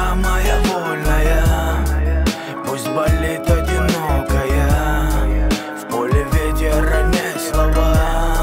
душа моя вольная, пусть болит одинокая. В поле ветер, роняй слова.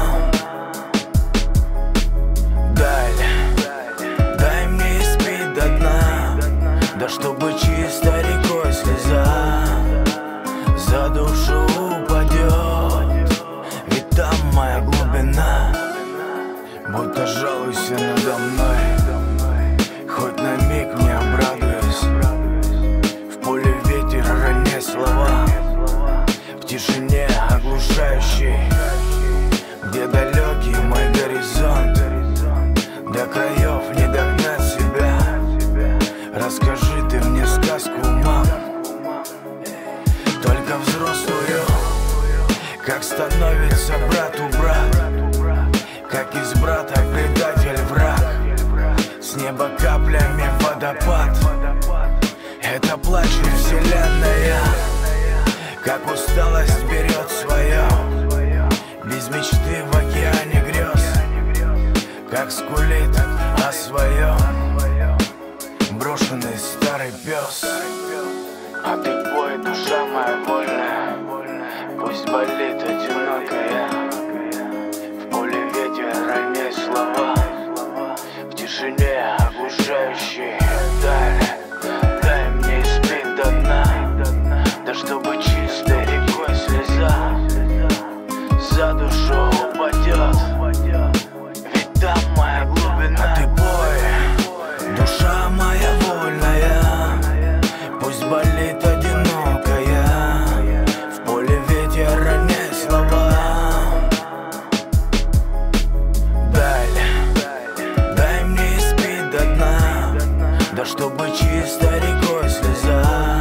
Дай мне испить до дна, да чтобы чисто рекой слеза за душу упадет, ведь там моя глубина. Будто жалуйся надо мной, хоть на миг не обрадуюсь. В поле ветер, роняй слова, в тишине оглушающей, где далекий мой горизонт, до краев не догнать себя. Расскажи ты мне сказку, мам, только взрослую, как становится брату брат, как из брата предатель враг. С неба каплями водопад, это плачет вселенная, как усталость берет свое, без мечты в океане грез, как скулит о своем брошенный старый пес. А ты пой, душа моя вольная, пусть болит одинокая. В поле ветер, роняй слова, в тишине оглушающей. Дай мне испить до дна, да чтобы чистой рекой слеза за душу упадет, ведь там моя глубина. А ты пой, душа моя вольная, пусть болит одинокая. В поле ветер, роняй слова. Дай мне испить до дна, да чтобы чисто рекой слеза